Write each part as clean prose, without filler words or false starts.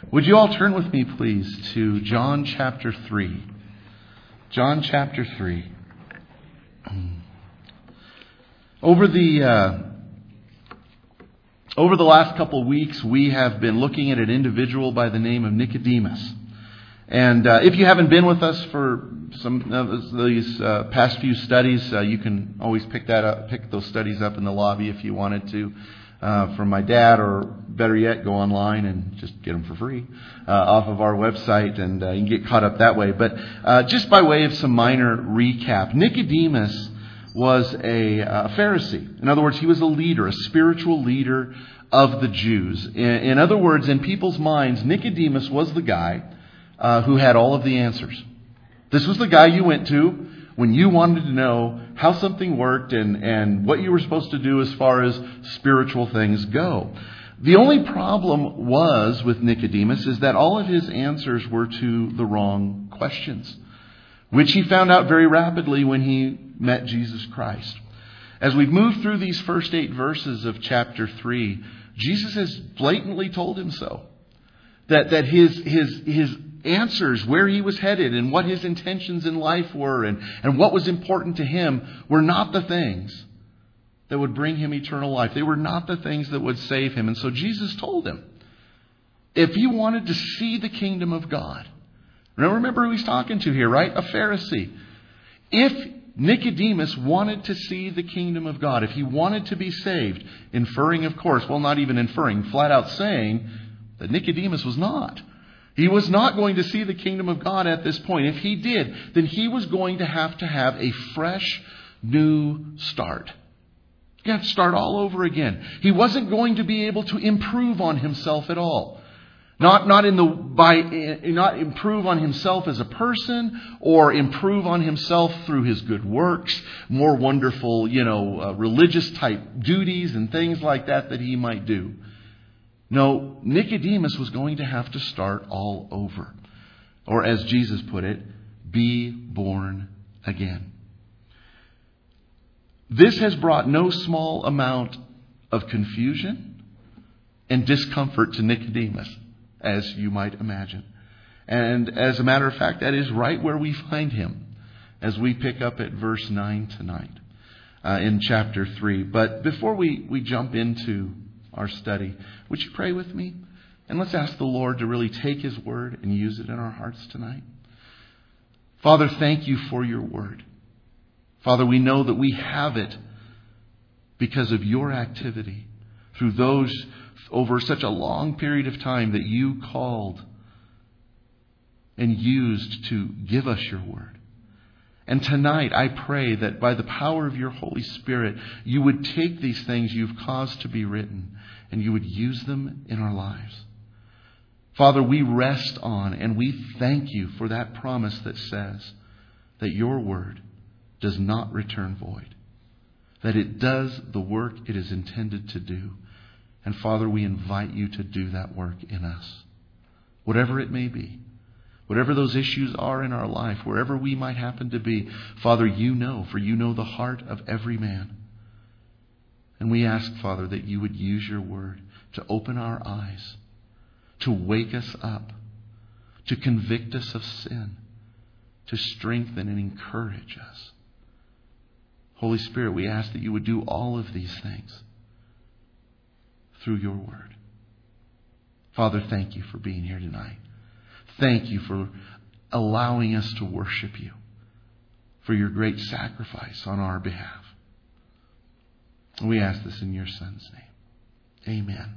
Would you all turn with me, please, to John chapter 3. John chapter 3. Over the last couple of weeks, we have been looking at an individual by the name of Nicodemus. And if you haven't been with us for some of these past few studies, you can always pick those studies up in the lobby if you wanted to. From my dad, or better yet, go online and just get them for free off of our website, and you can get caught up that way. But just by way of some minor recap, Nicodemus was a Pharisee. In other words, he was a leader, a spiritual leader of the Jews. In other words, in people's minds, Nicodemus was the guy who had all of the answers. This was the guy you went to when you wanted to know how something worked and what you were supposed to do as far as spiritual things go. The only problem was with Nicodemus is that all of his answers were to the wrong questions, which he found out very rapidly when he met Jesus Christ. As we've moved through these first 8 verses of chapter 3, Jesus has blatantly told him so. That his answers, where he was headed and what his intentions in life were and what was important to him were not the things that would bring him eternal life. They were not the things that would save him. And so Jesus told him, if he wanted to see the kingdom of God, remember who he's talking to here, right? A Pharisee. If Nicodemus wanted to see the kingdom of God, if he wanted to be saved, inferring, of course, well, not even inferring, flat out saying that Nicodemus was not. He was not going to see the kingdom of God at this point. If he did, then he was going to have a fresh, new start. He had to start all over again. He wasn't going to be able to improve on himself at all. Not improve on himself as a person or improve on himself through his good works, more wonderful, religious type duties and things like that he might do. No, Nicodemus was going to have to start all over. Or as Jesus put it, be born again. This has brought no small amount of confusion and discomfort to Nicodemus, as you might imagine. And as a matter of fact, that is right where we find him as we pick up at verse 9 tonight in chapter 3. But before we jump into our study, would you pray with me? And let's ask the Lord to really take His word and use it in our hearts tonight. Father, thank you for your word. Father, we know that we have it because of your activity through those over such a long period of time that you called and used to give us your word. And tonight, I pray that by the power of your Holy Spirit, you would take these things you've caused to be written and you would use them in our lives. Father, we rest on and we thank you for that promise that says that your word does not return void, that it does the work it is intended to do. And Father, we invite you to do that work in us, whatever it may be. Whatever those issues are in our life, wherever we might happen to be, Father, you know, for you know the heart of every man. And we ask, Father, that you would use your word to open our eyes, to wake us up, to convict us of sin, to strengthen and encourage us. Holy Spirit, we ask that you would do all of these things through your word. Father, thank you for being here tonight. Thank you for allowing us to worship you, for your great sacrifice on our behalf. We ask this in your Son's name. Amen.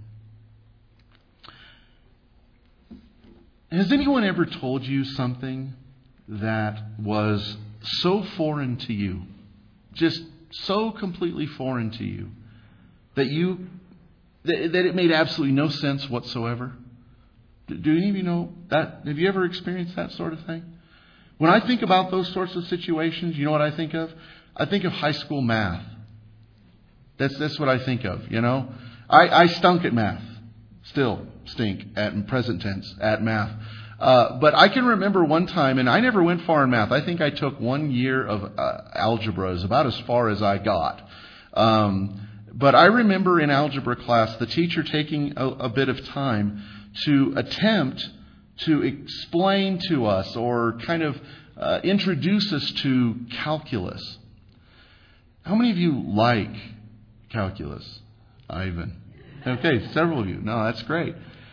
Has anyone ever told you something that was so foreign to you, just so completely foreign to you, that it made absolutely no sense whatsoever? Do any of you know that? Have you ever experienced that sort of thing? When I think about those sorts of situations, you know what I think of? I think of high school math. That's what I think of, I stunk at math. Still stink in present tense at math. But I can remember one time, and I never went far in math. I think I took 1 year of algebra, is about as far as I got. But I remember in algebra class, the teacher taking a bit of time to attempt to explain to us or kind of introduce us to calculus. How many of you like calculus? Ivan. Okay, several of you. No, that's great.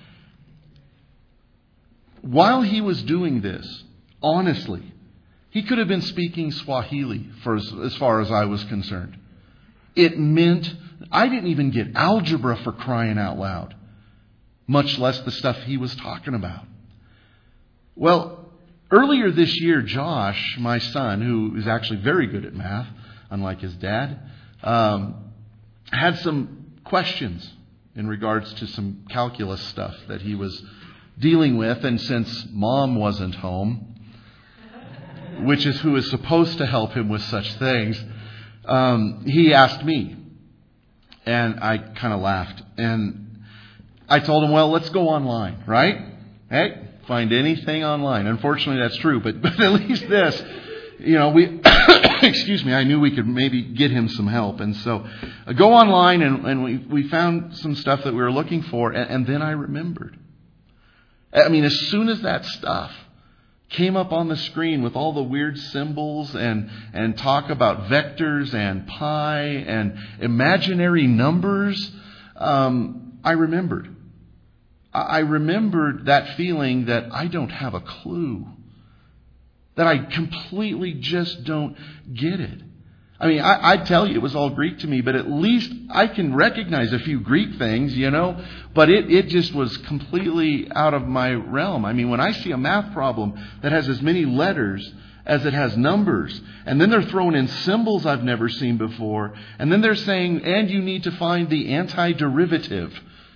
While he was doing this, honestly, he could have been speaking Swahili as far as I was concerned. It meant I didn't even get algebra for crying out loud, much less the stuff he was talking about. Well, earlier this year, Josh, my son, who is actually very good at math, unlike his dad, had some questions in regards to some calculus stuff that he was dealing with. And since Mom wasn't home, which is who is supposed to help him with such things, he asked me. And I kind of laughed. And I told him, well, let's go online, right? Hey, find anything online. Unfortunately, that's true. But at least this, we, excuse me, I knew we could maybe get him some help. And so I go online and we found some stuff that we were looking for. And then I remembered. I mean, as soon as that stuff came up on the screen with all the weird symbols and talk about vectors and pi and imaginary numbers, I remembered. I remembered that feeling that I don't have a clue. That I completely just don't get it. I mean, I'd tell you it was all Greek to me, but at least I can recognize a few Greek things, But it just was completely out of my realm. I mean, when I see a math problem that has as many letters as it has numbers, and then they're throwing in symbols I've never seen before, and then they're saying, and you need to find the antiderivative.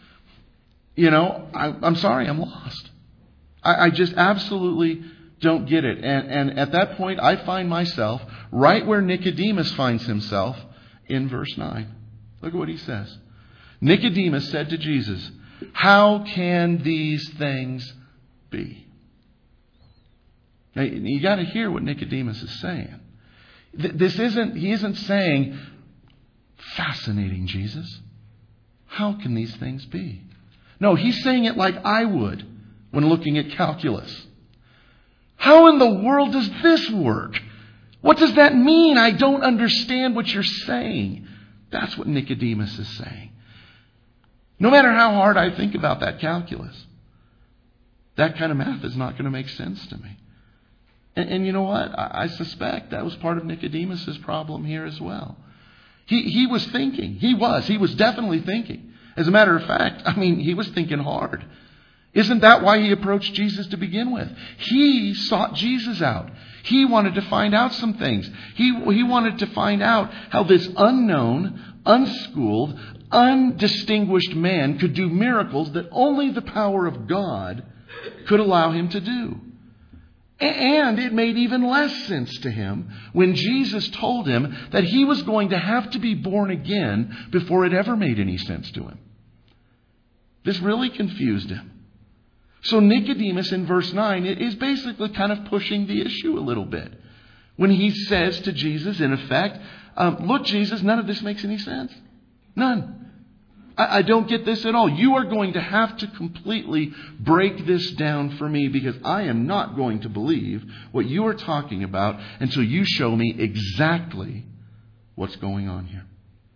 I'm sorry, I'm lost. I just absolutely don't get it. And at that point, I find myself right where Nicodemus finds himself in verse 9. Look at what he says. Nicodemus said to Jesus, "How can these things be?" Now, you got to hear what Nicodemus is saying. He isn't saying, "Fascinating, Jesus. How can these things be?" No, he's saying it like I would when looking at calculus. How in the world does this work? What does that mean? I don't understand what you're saying. That's what Nicodemus is saying. No matter how hard I think about that calculus, that kind of math is not going to make sense to me. And you know what? I suspect that was part of Nicodemus's problem here as well. He was thinking. He was definitely thinking. As a matter of fact, he was thinking hard. Isn't that why he approached Jesus to begin with? He sought Jesus out. He wanted to find out some things. He wanted to find out how this unknown, unschooled, undistinguished man could do miracles that only the power of God could allow him to do. And it made even less sense to him when Jesus told him that he was going to have to be born again before it ever made any sense to him. This really confused him. So Nicodemus in verse 9 is basically kind of pushing the issue a little bit. When he says to Jesus, in effect, look, Jesus, none of this makes any sense. None. I don't get this at all. You are going to have to completely break this down for me because I am not going to believe what you are talking about until you show me exactly what's going on here.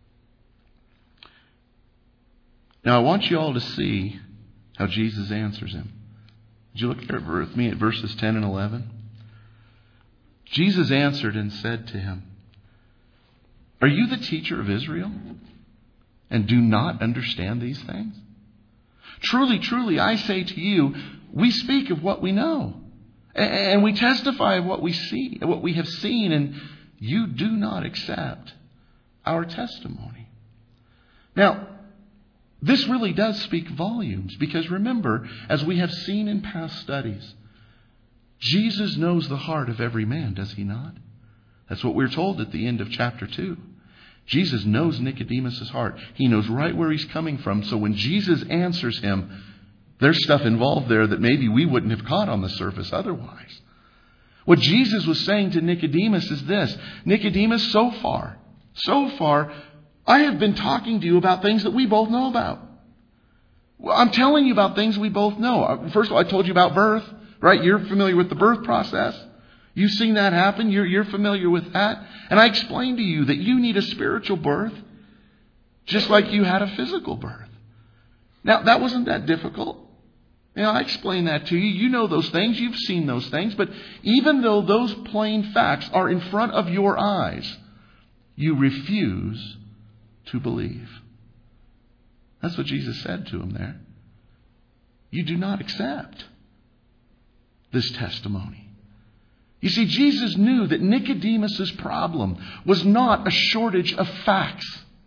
Now, I want you all to see how Jesus answers him. Would you look with me at verses 10 and 11? Jesus answered and said to him, "Are you the teacher of Israel and do not understand these things? Truly, truly, I say to you, we speak of what we know, and we testify of what we see, what we have seen, and you do not accept our testimony." Now, this really does speak volumes because remember, as we have seen in past studies, Jesus knows the heart of every man, does he not? That's what we're told at the end of chapter 2. Jesus knows Nicodemus' heart. He knows right where he's coming from. So when Jesus answers him, there's stuff involved there that maybe we wouldn't have caught on the surface otherwise. What Jesus was saying to Nicodemus is this: Nicodemus, so far, I have been talking to you about things that we both know about. Well, I'm telling you about things we both know. First of all, I told you about birth, right? You're familiar with the birth process. You've seen that happen. You're familiar with that. And I explained to you that you need a spiritual birth just like you had a physical birth. Now, that wasn't that difficult. I explained that to you. You know those things. You've seen those things. But even though those plain facts are in front of your eyes, you refuse to believe. That's what Jesus said to him there. You do not accept this testimony. You see, Jesus knew that Nicodemus' problem was not a shortage of facts.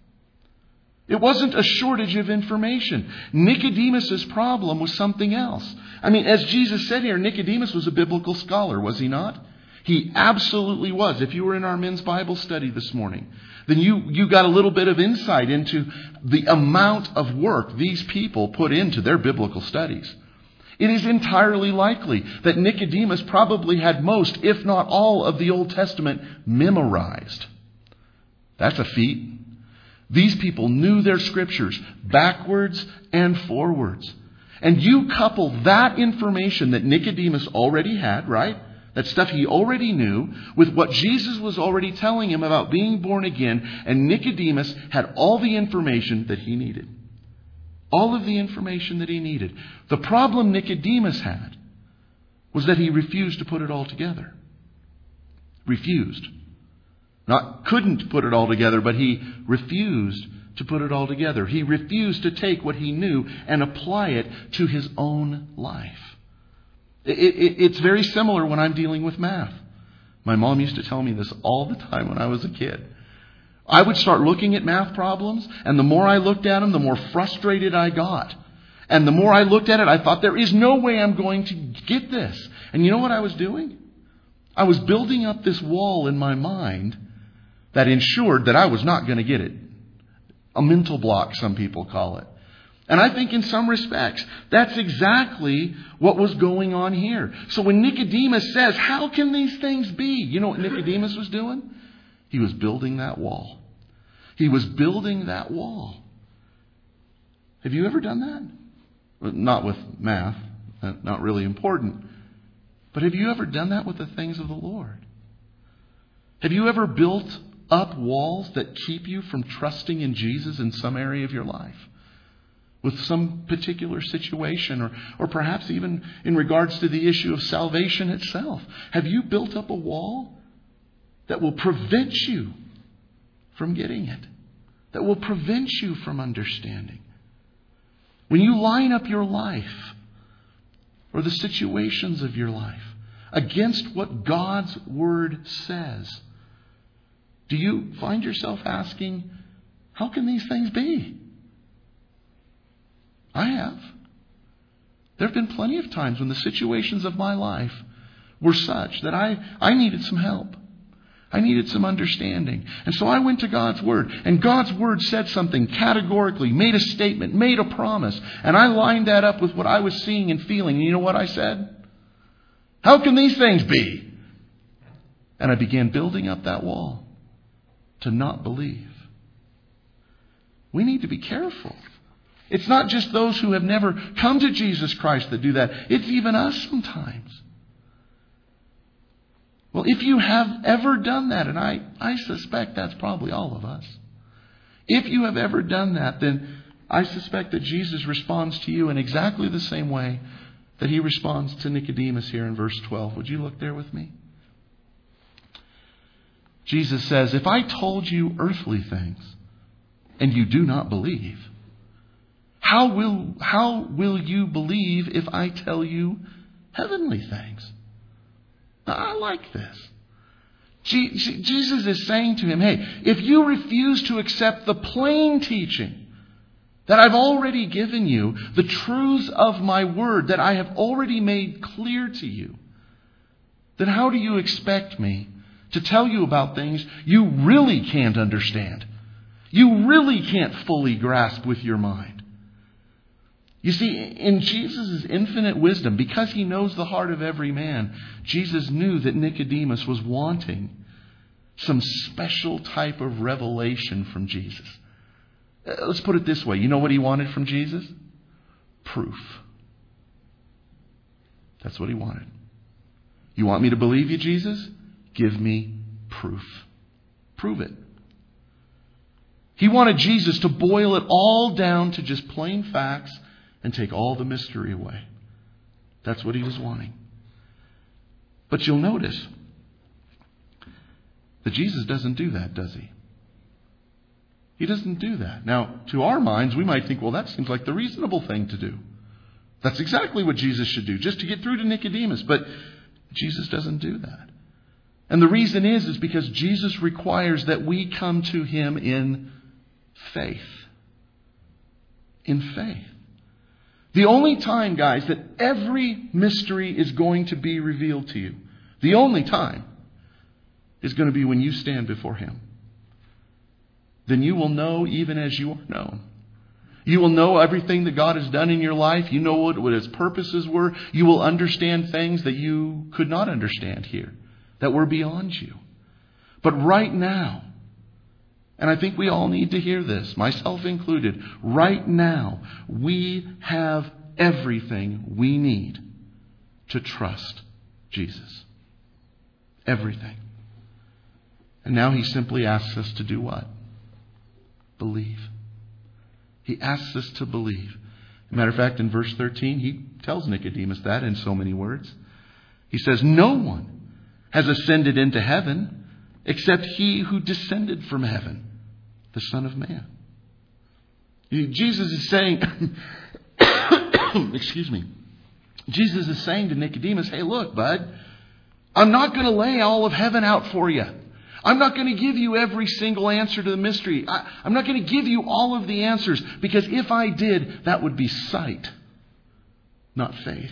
It wasn't a shortage of information. Nicodemus' problem was something else. As Jesus said here, Nicodemus was a biblical scholar, was he not? He absolutely was. If you were in our men's Bible study this morning, then you got a little bit of insight into the amount of work these people put into their biblical studies. It is entirely likely that Nicodemus probably had most, if not all, of the Old Testament memorized. That's a feat. These people knew their scriptures backwards and forwards. And you couple that information that Nicodemus already had, right? That stuff he already knew with what Jesus was already telling him about being born again. And Nicodemus had all the information that he needed. All of the information that he needed. The problem Nicodemus had was that he refused to put it all together. Refused. Not couldn't put it all together, but he refused to put it all together. He refused to take what he knew and apply it to his own life. It's very similar when I'm dealing with math. My mom used to tell me this all the time when I was a kid. I would start looking at math problems, and the more I looked at them, the more frustrated I got. And the more I looked at it, I thought, there is no way I'm going to get this. And you know what I was doing? I was building up this wall in my mind that ensured that I was not going to get it. A mental block, some people call it. And I think in some respects, that's exactly what was going on here. So when Nicodemus says, how can these things be? You know what Nicodemus was doing? He was building that wall. He was building that wall. Have you ever done that? Not with math. Not really important. But have you ever done that with the things of the Lord? Have you ever built up walls that keep you from trusting in Jesus in some area of your life? With some particular situation, or perhaps even in regards to the issue of salvation itself. Have you built up a wall that will prevent you from getting it? That will prevent you from understanding? When you line up your life or the situations of your life against what God's Word says, do you find yourself asking, how can these things be? I have. There have been plenty of times when the situations of my life were such that I needed some help. I needed some understanding. And so I went to God's Word. And God's Word said something categorically, made a statement, made a promise. And I lined that up with what I was seeing and feeling. And you know what I said? How can these things be? And I began building up that wall to not believe. We need to be careful. It's not just those who have never come to Jesus Christ that do that. It's even us sometimes. Well, if you have ever done that, and I suspect that's probably all of us. If you have ever done that, then I suspect that Jesus responds to you in exactly the same way that he responds to Nicodemus here in verse 12. Would you look there with me? Jesus says, if I told you earthly things and you do not believe, how will you believe if I tell you heavenly things? Now, I like this. Jesus is saying to him, hey, if you refuse to accept the plain teaching that I've already given you, the truths of my word that I have already made clear to you, then how do you expect me to tell you about things you really can't understand? You really can't fully grasp with your mind. You see, in Jesus' infinite wisdom, because he knows the heart of every man, Jesus knew that Nicodemus was wanting some special type of revelation from Jesus. Let's put it this way. You know what he wanted from Jesus? proof. That's what he wanted. You want me to believe you, Jesus? Give me proof. Prove it. He wanted Jesus to boil it all down to just plain facts and take all the mystery away. That's what he was wanting. But you'll notice that Jesus doesn't do that, does he? He doesn't do that. Now, to our minds, we might think, well, that seems like the reasonable thing to do. That's exactly what Jesus should do, just to get through to Nicodemus. But Jesus doesn't do that. And the reason is because Jesus requires that we come to him in faith. In faith. The only time, guys, that every mystery is going to be revealed to you, the only time, is going to be when you stand before him. Then you will know even as you are known. You will know everything that God has done in your life. You know what his purposes were. You will understand things that you could not understand here, that were beyond you. But right now, and I think we all need to hear this, myself included, right now, we have everything we need to trust Jesus. Everything. And now he simply asks us to do what? Believe. He asks us to believe. As a matter of fact, in verse 13, he tells Nicodemus that in so many words. He says, no one has ascended into heaven except he who descended from heaven, the Son of Man. Jesus is saying, excuse me, Jesus is saying to Nicodemus, hey, look, bud, I'm not going to lay all of heaven out for you. I'm not going to give you every single answer to the mystery. I'm not going to give you all of the answers, because if I did, that would be sight, not faith.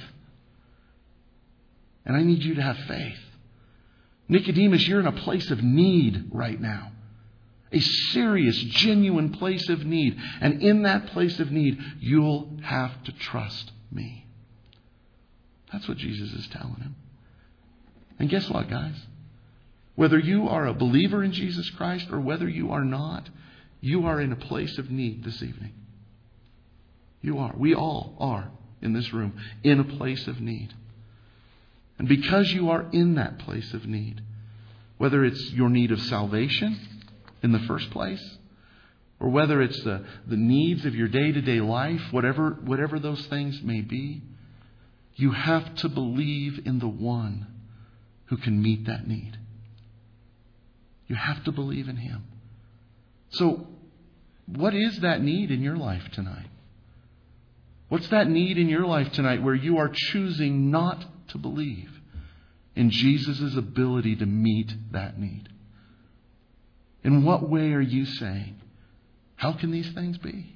And I need you to have faith. Nicodemus, you're in a place of need right now. A serious, genuine place of need. And in that place of need, you'll have to trust me. That's what Jesus is telling him. And guess what, guys? Whether you are a believer in Jesus Christ or whether you are not, you are in a place of need this evening. You are. We all are in this room in a place of need. And because you are in that place of need, whether it's your need of salvation in the first place, or whether it's the needs of your day-to-day life, whatever those things may be, you have to believe in the one who can meet that need. You have to believe in him. So, what is that need in your life tonight? What's that need in your life tonight where you are choosing not to believe in Jesus' ability to meet that need? In what way are you saying, how can these things be?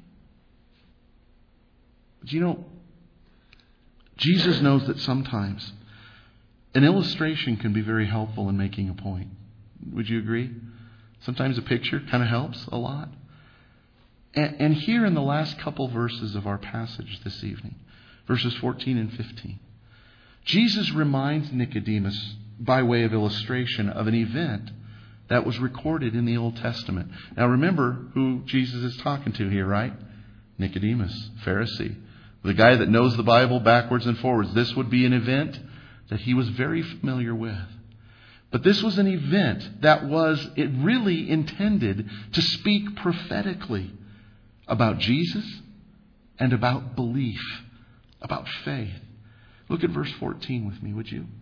But you know, Jesus knows that sometimes an illustration can be very helpful in making a point. Would you agree? Sometimes a picture kind of helps a lot. And here in the last couple verses of our passage this evening, verses 14 and 15, Jesus reminds Nicodemus, by way of illustration, of an event that was recorded in the Old Testament. Now remember who Jesus is talking to here, right? Nicodemus, Pharisee. The guy that knows the Bible backwards and forwards. This would be an event that he was very familiar with. But this was an event that it really intended to speak prophetically about Jesus and about belief, about faith. Look at verse 14 with me, would you?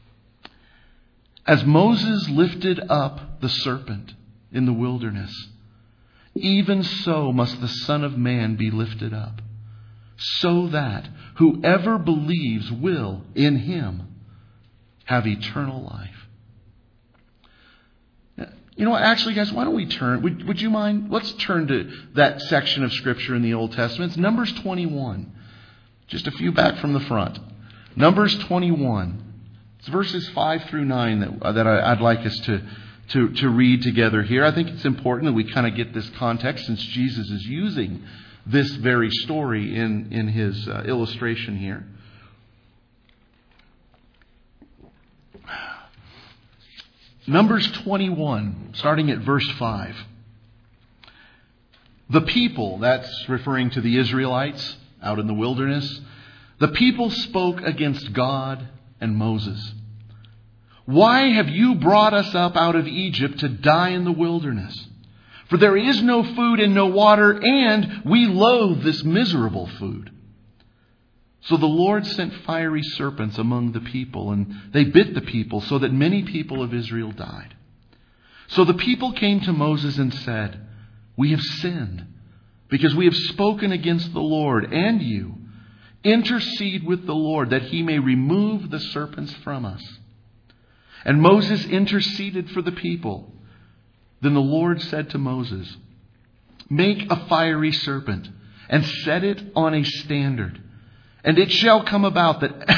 As Moses lifted up the serpent in the wilderness, even so must the Son of Man be lifted up, so that whoever believes will, in him, have eternal life. You know what? Actually, guys, why don't we turn? Would you mind? Let's turn to that section of Scripture in the Old Testament. It's Numbers 21. Just a few back from the front. Numbers 21. It's verses 5 through 9 that I'd like us to read together here. I think it's important that we kind of get this context, since Jesus is using this very story in his illustration here. Numbers 21, starting at verse 5. The people, that's referring to the Israelites, out in the wilderness, the people spoke against God and Moses. "Why have you brought us up out of Egypt to die in the wilderness? For there is no food and no water, and we loathe this miserable food." So the Lord sent fiery serpents among the people, and they bit the people, so that many people of Israel died. So the people came to Moses and said, "We have sinned, because we have spoken against the Lord and you. Intercede with the Lord, that he may remove the serpents from us." And Moses interceded for the people. Then the Lord said to Moses, "Make a fiery serpent and set it on a standard. And it shall come about that,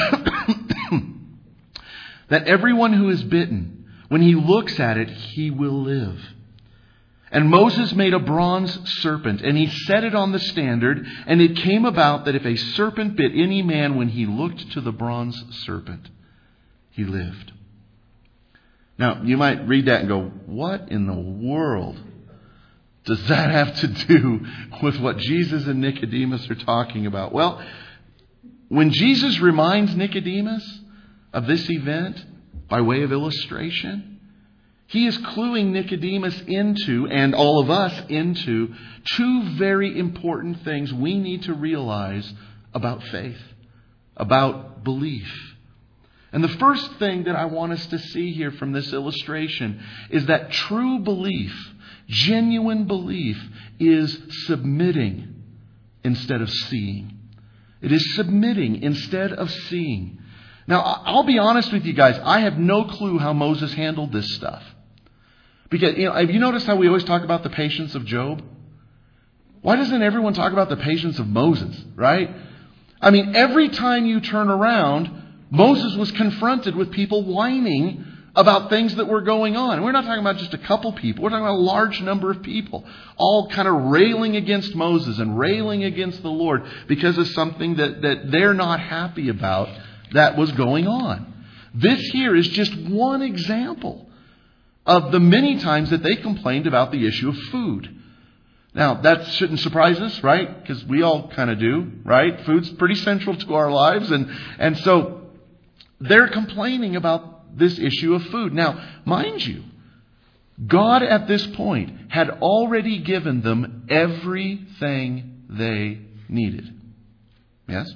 that everyone who is bitten, when he looks at it, he will live." And Moses made a bronze serpent, and he set it on the standard. And it came about that if a serpent bit any man, when he looked to the bronze serpent, he lived. Now, you might read that and go, what in the world does that have to do with what Jesus and Nicodemus are talking about? Well, when Jesus reminds Nicodemus of this event by way of illustration, he is cluing Nicodemus into, and all of us into, two very important things we need to realize about faith, about belief. And the first thing that I want us to see here from this illustration is that true belief, genuine belief, is submitting instead of seeing. It is submitting instead of seeing. Now, I'll be honest with you guys. I have no clue how Moses handled this stuff. Because, have you noticed how we always talk about the patience of Job? Why doesn't everyone talk about the patience of Moses, right? I mean, every time you turn around, Moses was confronted with people whining about things that were going on. And we're not talking about just a couple people. We're talking about a large number of people, all kind of railing against Moses and railing against the Lord because of something that they're not happy about that was going on. This here is just one example of the many times that they complained about the issue of food. Now, that shouldn't surprise us, right? Because we all kind of do, right? Food's pretty central to our lives. And so they're complaining about this issue of food. Now, mind you, God at this point had already given them everything they needed. Yes?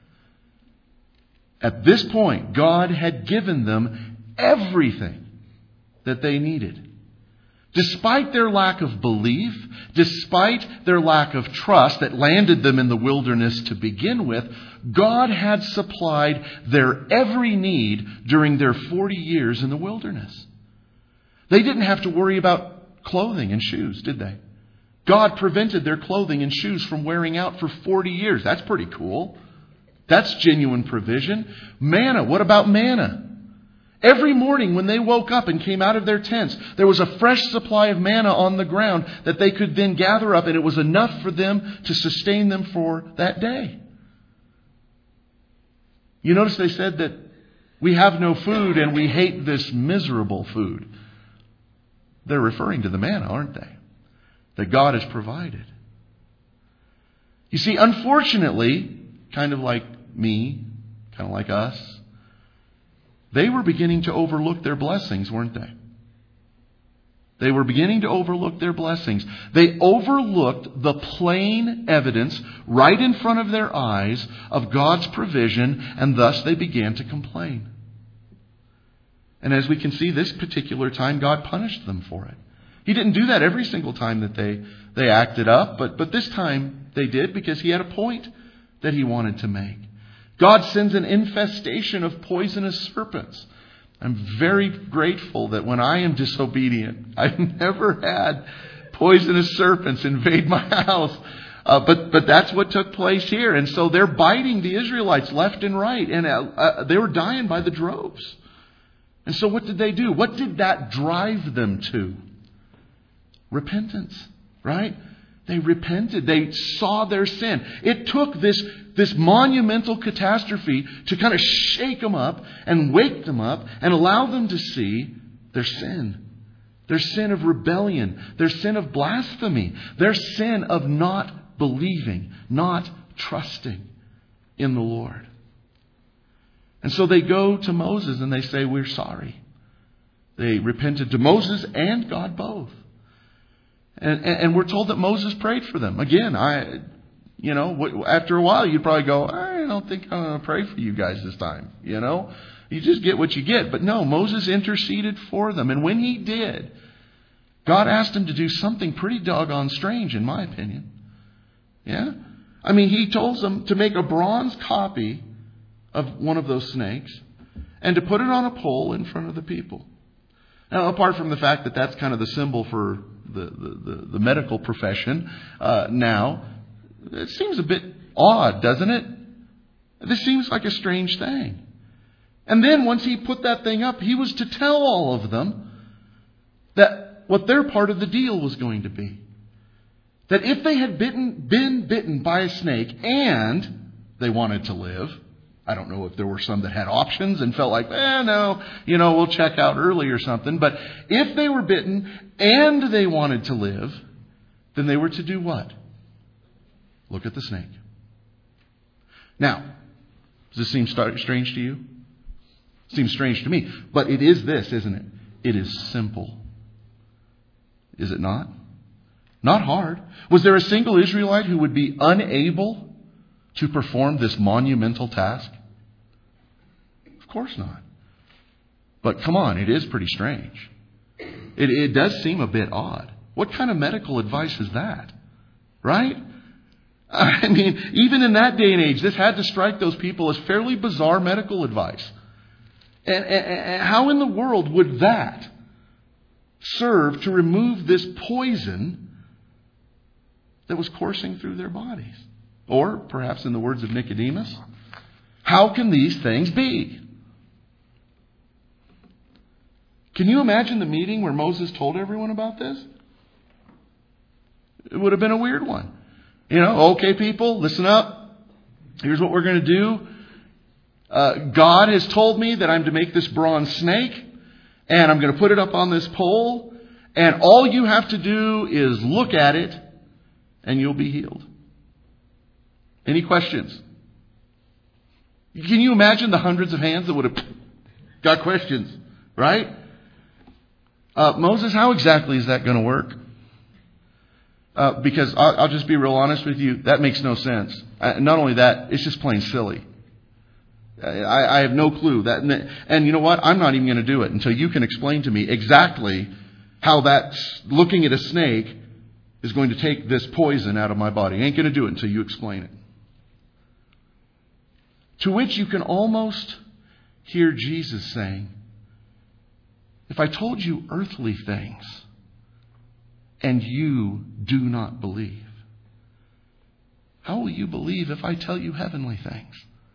At this point, God had given them everything that they needed. Despite their lack of belief, despite their lack of trust that landed them in the wilderness to begin with, God had supplied their every need during their 40 years in the wilderness. They didn't have to worry about clothing and shoes, did they? God prevented their clothing and shoes from wearing out for 40 years. That's pretty cool. That's genuine provision. Manna. What about manna? Every morning when they woke up and came out of their tents, there was a fresh supply of manna on the ground that they could then gather up, and it was enough for them to sustain them for that day. You notice they said that we have no food and we hate this miserable food. They're referring to the manna, aren't they? That God has provided. You see, unfortunately, kind of like me, kind of like us, they were beginning to overlook their blessings, weren't they? They were beginning to overlook their blessings. They overlooked the plain evidence right in front of their eyes of God's provision, and thus they began to complain. And as we can see, this particular time, God punished them for it. He didn't do that every single time that they acted up, but this time they did because He had a point that He wanted to make. God sends an infestation of poisonous serpents. I'm very grateful that when I am disobedient, I've never had poisonous serpents invade my house. But that's what took place here. And so they're biting the Israelites left and right. And they were dying by the droves. And so what did they do? What did that drive them to? Repentance, right? They repented. They saw their sin. It took this monumental catastrophe to kind of shake them up and wake them up and allow them to see their sin. Their sin of rebellion. Their sin of blasphemy. Their sin of not believing, not trusting in the Lord. And so they go to Moses and they say, we're sorry. They repented to Moses and God both. And we're told that Moses prayed for them. Again, after a while, you'd probably go, I don't think I'm going to pray for you guys this time. You just get what you get. But no, Moses interceded for them. And when he did, God asked him to do something pretty doggone strange, in my opinion. Yeah? I mean, he told them to make a bronze copy of one of those snakes and to put it on a pole in front of the people. Now, apart from the fact that that's kind of the symbol for the medical profession now, it seems a bit odd, doesn't it? This seems like a strange thing. And then once he put that thing up, he was to tell all of them that what their part of the deal was going to be. That if they had been bitten by a snake and they wanted to live, I don't know if there were some that had options and felt like, no, we'll check out early or something. But if they were bitten and they wanted to live, then they were to do what? Look at the snake. Now, does this seem strange to you? It seems strange to me. But it is this, isn't it? It is simple. Is it not? Not hard. Was there a single Israelite who would be unable to perform this monumental task? Of course not. But come on, it is pretty strange. It does seem a bit odd. What kind of medical advice is that? Right? I mean, even in that day and age, this had to strike those people as fairly bizarre medical advice. And how in the world would that serve to remove this poison that was coursing through their bodies? Or, perhaps in the words of Nicodemus, how can these things be? Can you imagine the meeting where Moses told everyone about this? It would have been a weird one. Okay, people, listen up. Here's what we're going to do. God has told me that I'm to make this bronze snake, and I'm going to put it up on this pole, and all you have to do is look at it, and you'll be healed. Any questions? Can you imagine the hundreds of hands that would have got questions, right? Moses, how exactly is that going to work? Because I'll just be real honest with you, that makes no sense. Not only that, it's just plain silly. I have no clue. And you know what? I'm not even going to do it until you can explain to me exactly how that looking at a snake is going to take this poison out of my body. I ain't going to do it until you explain it. To which you can almost hear Jesus saying, if I told you earthly things and you do not believe, how will you believe if I tell you heavenly things?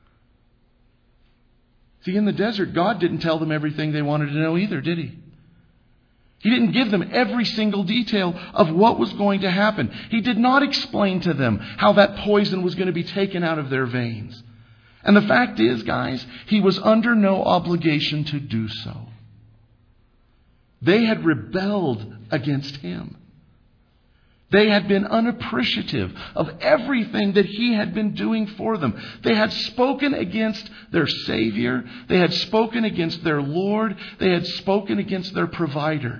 See, in the desert, God didn't tell them everything they wanted to know either, did He? He didn't give them every single detail of what was going to happen. He did not explain to them how that poison was going to be taken out of their veins. And the fact is, guys, He was under no obligation to do so. They had rebelled against Him. They had been unappreciative of everything that He had been doing for them. They had spoken against their Savior. They had spoken against their Lord. They had spoken against their provider.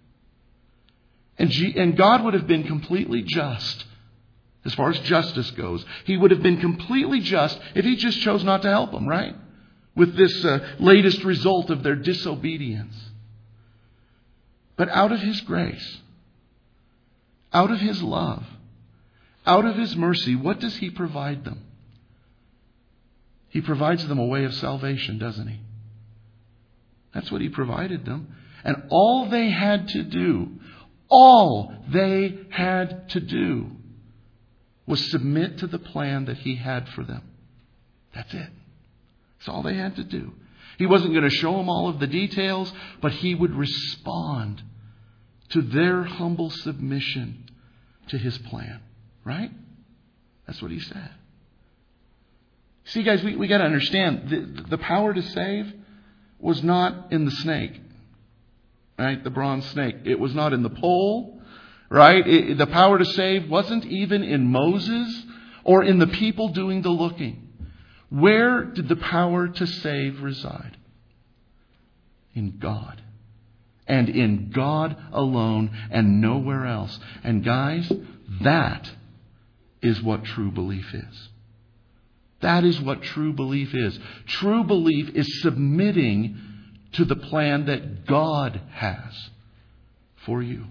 And God would have been completely just as far as justice goes. He would have been completely just if He just chose not to help them, right? With this latest result of their disobedience. But out of His grace, out of His love, out of His mercy, what does He provide them? He provides them a way of salvation, doesn't He? That's what He provided them. And all they had to do was submit to the plan that He had for them. That's it. That's all they had to do. He wasn't going to show them all of the details, but He would respond to their humble submission to His plan. Right? That's what He said. See, guys, we got to understand the power to save was not in the snake. Right? The bronze snake. It was not in the pole. Right? The power to save wasn't even in Moses or in the people doing the looking? Where did the power to save reside? In God. And in God alone and nowhere else. And guys, that is what true belief is. That is what true belief is. True belief is submitting to the plan that God has for you.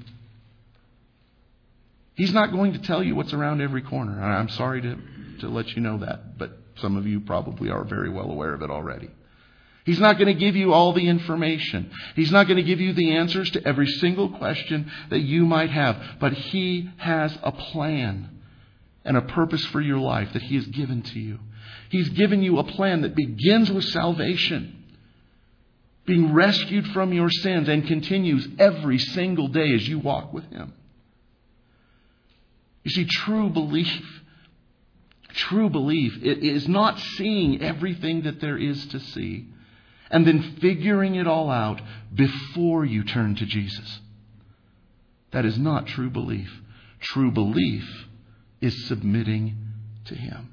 He's not going to tell you what's around every corner. I'm sorry to let you know that, but some of you probably are very well aware of it already. He's not going to give you all the information. He's not going to give you the answers to every single question that you might have. But He has a plan and a purpose for your life that He has given to you. He's given you a plan that begins with salvation, being rescued from your sins, and continues every single day as you walk with Him. You see, true belief it is not seeing everything that there is to see and then figuring it all out before you turn to Jesus. That is not true belief. True belief is submitting to Him.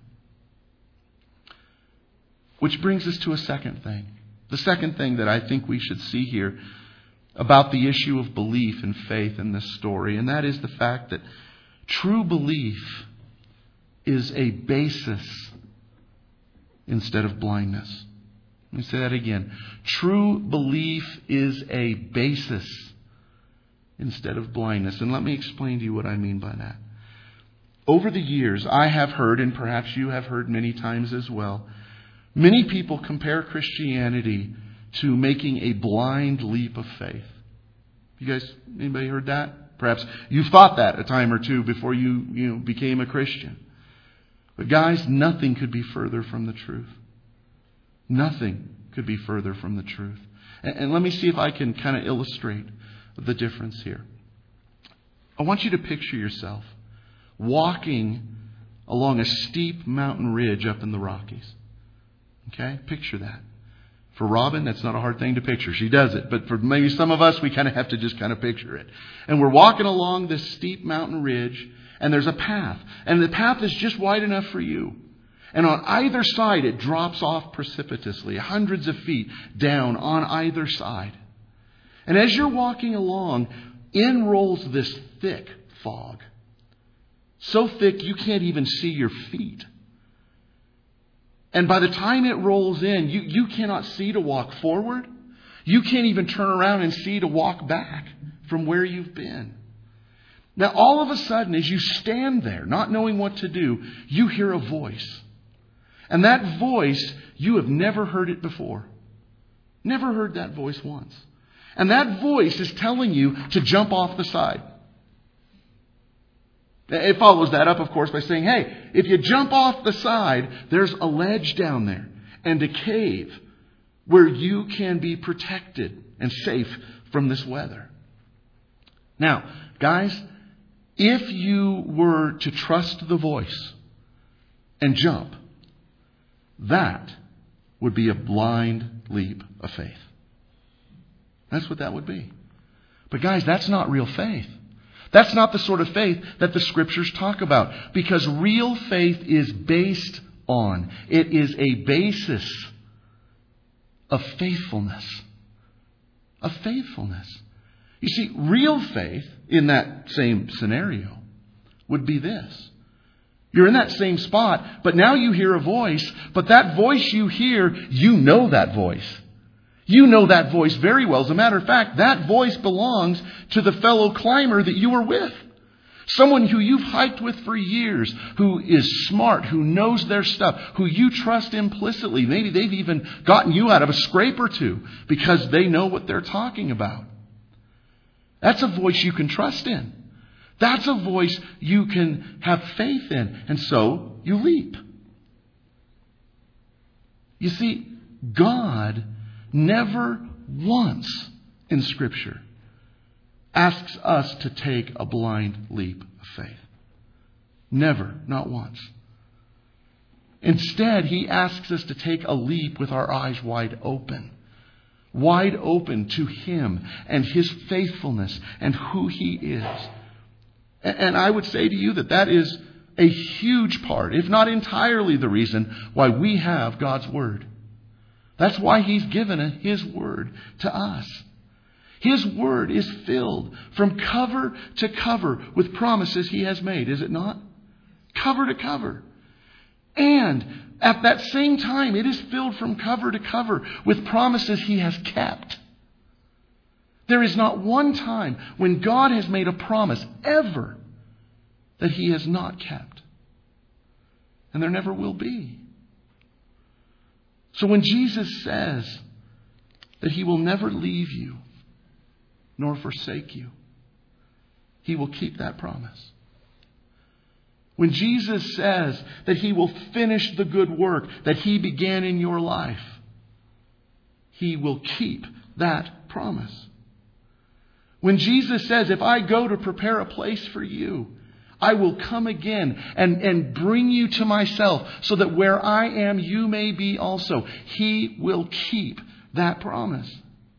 Which brings us to a second thing. The second thing that I think we should see here about the issue of belief and faith in this story, and that is the fact that true belief is a basis instead of blindness. Let me say that again. True belief is a basis instead of blindness. And let me explain to you what I mean by that. Over the years, I have heard, and perhaps you have heard many times as well, many people compare Christianity to making a blind leap of faith. You guys, anybody heard that? Perhaps you've thought that a time or two before you became a Christian. But guys, nothing could be further from the truth. Nothing could be further from the truth. And let me see if I can kind of illustrate the difference here. I want you to picture yourself walking along a steep mountain ridge up in the Rockies. Okay? Picture that. For Robin, that's not a hard thing to picture. She does it. But for maybe some of us, we kind of have to just kind of picture it. And we're walking along this steep mountain ridge, and there's a path. And the path is just wide enough for you. And on either side, it drops off precipitously, hundreds of feet down on either side. And as you're walking along, in rolls this thick fog. So thick you can't even see your feet. And by the time it rolls in, you cannot see to walk forward. You can't even turn around and see to walk back from where you've been. Now, all of a sudden, as you stand there, not knowing what to do, you hear a voice. And that voice, you have never heard it before. Never heard that voice once. And that voice is telling you to jump off the side. It follows that up, of course, by saying, hey, if you jump off the side, there's a ledge down there and a cave where you can be protected and safe from this weather. Now, guys, if you were to trust the voice and jump, that would be a blind leap of faith. That's what that would be. But guys, that's not real faith. That's not the sort of faith that the Scriptures talk about. Because real faith is based on, it is a basis of faithfulness. Of faithfulness. You see, real faith in that same scenario would be this. You're in that same spot, but now you hear a voice. But that voice you hear, you know that voice. You know that voice very well. As a matter of fact, that voice belongs to the fellow climber that you were with. Someone who you've hiked with for years, who is smart, who knows their stuff, who you trust implicitly. Maybe they've even gotten you out of a scrape or two because they know what they're talking about. That's a voice you can trust in. That's a voice you can have faith in. And so you leap. You see, God never once in Scripture asks us to take a blind leap of faith. Never, not once. Instead, He asks us to take a leap with our eyes wide open. Wide open to Him and His faithfulness and who He is. And I would say to you that is a huge part, if not entirely the reason why we have God's Word. That's why He's given His Word to us. His Word is filled from cover to cover with promises He has made, is it not? Cover to cover. And at that same time, it is filled from cover to cover with promises He has kept. There is not one time when God has made a promise ever that He has not kept. And there never will be. So when Jesus says that He will never leave you nor forsake you, He will keep that promise. When Jesus says that He will finish the good work that He began in your life, He will keep that promise. When Jesus says, if I go to prepare a place for you, I will come again and bring you to myself so that where I am, you may be also. He will keep that promise.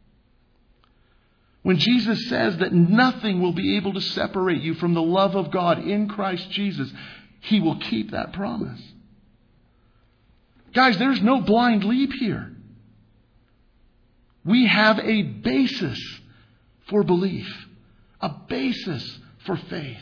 When Jesus says that nothing will be able to separate you from the love of God in Christ Jesus, He will keep that promise. Guys, there's no blind leap here. We have a basis for belief, a basis for faith.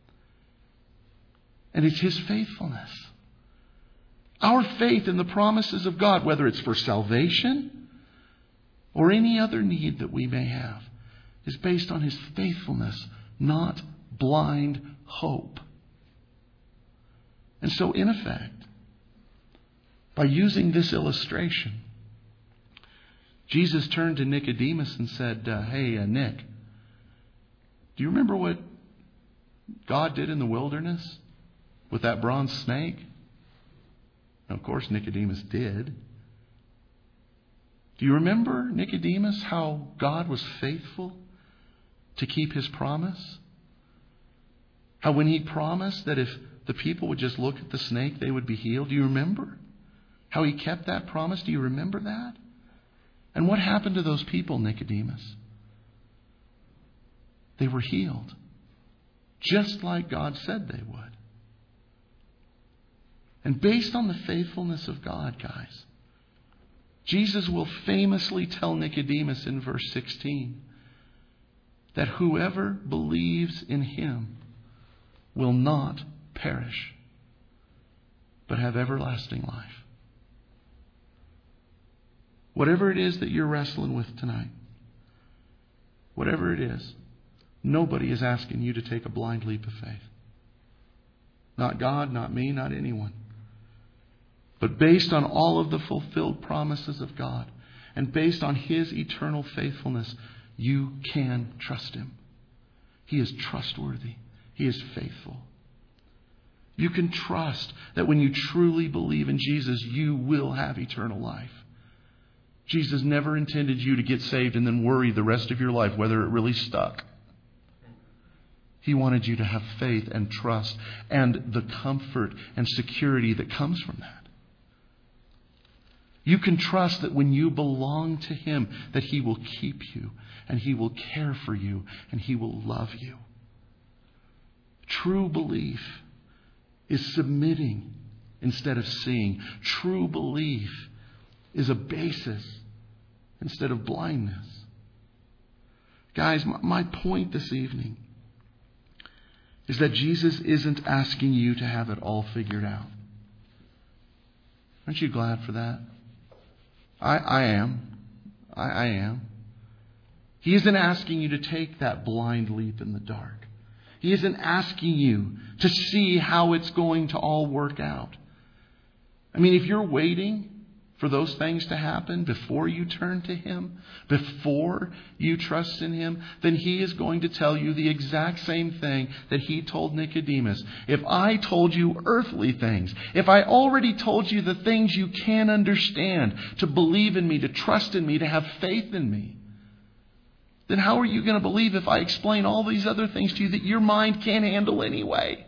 And it's His faithfulness. Our faith in the promises of God, whether it's for salvation or any other need that we may have, is based on His faithfulness, not blind hope. And so, in effect, by using this illustration, Jesus turned to Nicodemus and said, hey, Nick, do you remember what God did in the wilderness with that bronze snake? And of course, Nicodemus did. Do you remember, Nicodemus, how God was faithful to keep His promise? How when He promised that if the people would just look at the snake, they would be healed? Do you remember how He kept that promise? Do you remember that? And what happened to those people, Nicodemus? They were healed, just like God said they would. And based on the faithfulness of God, guys, Jesus will famously tell Nicodemus in verse 16 that whoever believes in Him will not perish, but have everlasting life. Whatever it is that you're wrestling with tonight, whatever it is, nobody is asking you to take a blind leap of faith. Not God, not me, not anyone. But based on all of the fulfilled promises of God and based on His eternal faithfulness, you can trust Him. He is trustworthy. He is faithful. You can trust that when you truly believe in Jesus, you will have eternal life. Jesus never intended you to get saved and then worry the rest of your life whether it really stuck. He wanted you to have faith and trust and the comfort and security that comes from that. You can trust that when you belong to Him, that He will keep you and He will care for you and He will love you. True belief is submitting instead of seeing. True belief is a basis instead of blindness. Guys, my point this evening is that Jesus isn't asking you to have it all figured out. Aren't you glad for that? I am. I am. He isn't asking you to take that blind leap in the dark. He isn't asking you to see how it's going to all work out. I mean, if you're waiting for those things to happen before you turn to Him, before you trust in Him, then He is going to tell you the exact same thing that He told Nicodemus. If I told you earthly things, if I already told you the things you can understand, to believe in me, to trust in me, to have faith in me, then how are you going to believe if I explain all these other things to you that your mind can't handle anyway?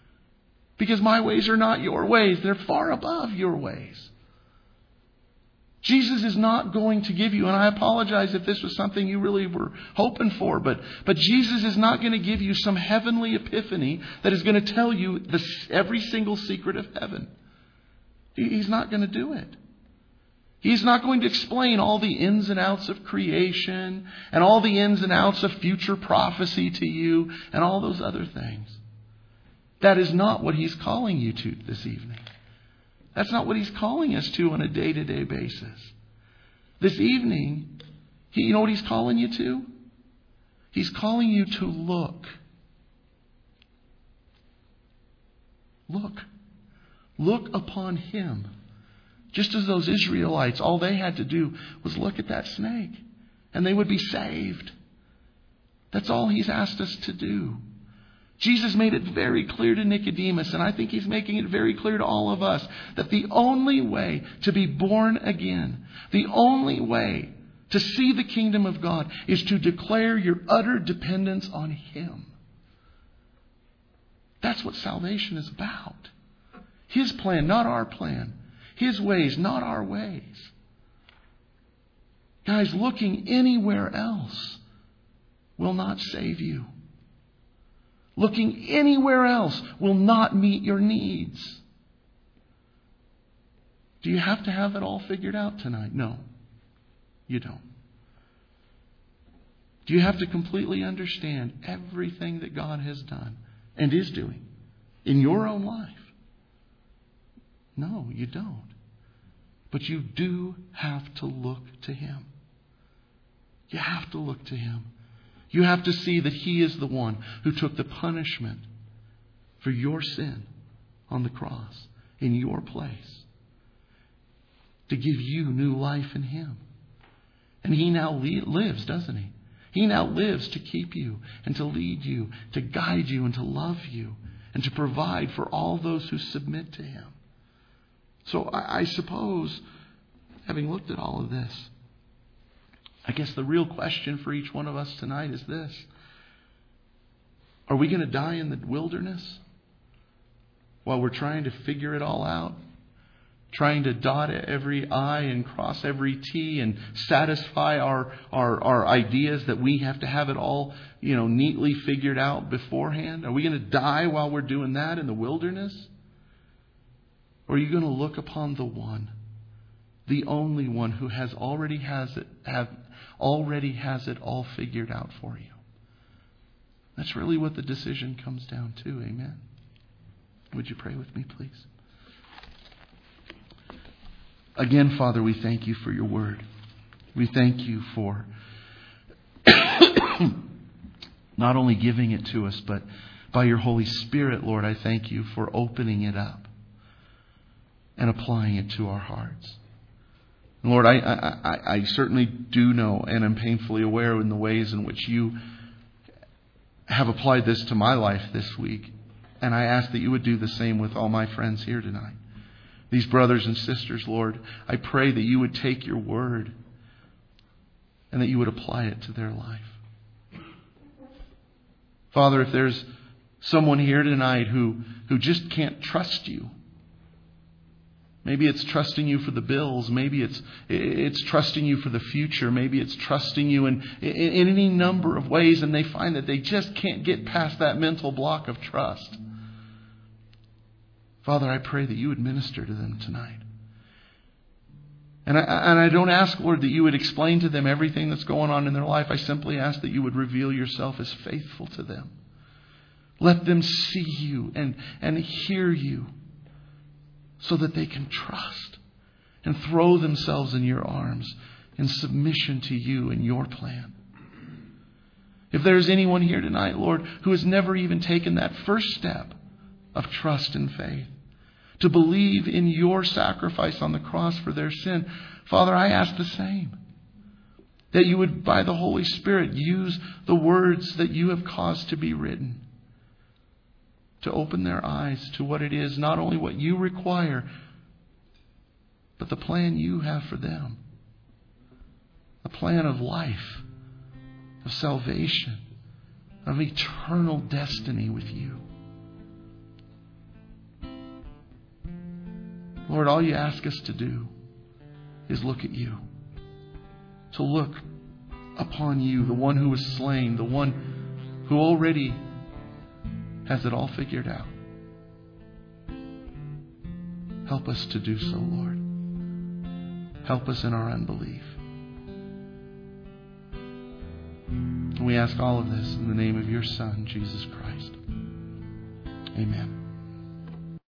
Because my ways are not your ways. They're far above your ways. Jesus is not going to give you, and I apologize if this was something you really were hoping for, but Jesus is not going to give you some heavenly epiphany that is going to tell you every single secret of heaven. He's not going to do it. He's not going to explain all the ins and outs of creation and all the ins and outs of future prophecy to you and all those other things. That is not what He's calling you to this evening. That's not what He's calling us to on a day-to-day basis. This evening, you know what He's calling you to? He's calling you to look. Look. Look upon Him. Just as those Israelites, all they had to do was look at that snake and they would be saved. That's all He's asked us to do. Jesus made it very clear to Nicodemus, and I think He's making it very clear to all of us, that the only way to be born again, the only way to see the kingdom of God, is to declare your utter dependence on Him. That's what salvation is about. His plan, not our plan. His ways, not our ways. Guys, looking anywhere else will not save you. Looking anywhere else will not meet your needs. Do you have to have it all figured out tonight? No, you don't. Do you have to completely understand everything that God has done and is doing in your own life? No, you don't. But you do have to look to Him. You have to look to Him. You have to see that He is the one who took the punishment for your sin on the cross in your place to give you new life in Him. And He now lives, doesn't He? He now lives to keep you and to lead you, to guide you and to love you and to provide for all those who submit to Him. So I suppose, having looked at all of this, I guess the real question for each one of us tonight is this. Are we going to die in the wilderness while we're trying to figure it all out? Trying to dot every I and cross every T and satisfy our ideas that we have to have it all, neatly figured out beforehand? Are we going to die while we're doing that in the wilderness? Or are you going to look upon the one, the only one who already has it all figured out for you? That's really what the decision comes down to. Amen. Would you pray with me, please? Again, Father, we thank You for Your word. We thank You for not only giving it to us, but by Your Holy Spirit, Lord, I thank You for opening it up and applying it to our hearts. Lord, I certainly do know and am painfully aware in the ways in which You have applied this to my life this week. And I ask that You would do the same with all my friends here tonight. These brothers and sisters, Lord, I pray that You would take Your word and that You would apply it to their life. Father, if there's someone here tonight who just can't trust You, maybe it's trusting You for the bills. Maybe it's trusting You for the future. Maybe it's trusting You in any number of ways, and they find that they just can't get past that mental block of trust. Father, I pray that You would minister to them tonight. And I don't ask, Lord, that You would explain to them everything that's going on in their life. I simply ask that You would reveal Yourself as faithful to them. Let them see You and hear You, so that they can trust and throw themselves in Your arms in submission to You and Your plan. If there's anyone here tonight, Lord, who has never even taken that first step of trust and faith, to believe in Your sacrifice on the cross for their sin, Father, I ask the same. That You would, by the Holy Spirit, use the words that You have caused to be written to open their eyes to what it is, not only what You require, but the plan You have for them. A plan of life, of salvation, of eternal destiny with You. Lord, all You ask us to do is look at you. To look upon you, the one who was slain, the one who already has it all figured out. Help us to do so, Lord. Help us in our unbelief. And we ask all of this in the name of your Son, Jesus Christ. Amen.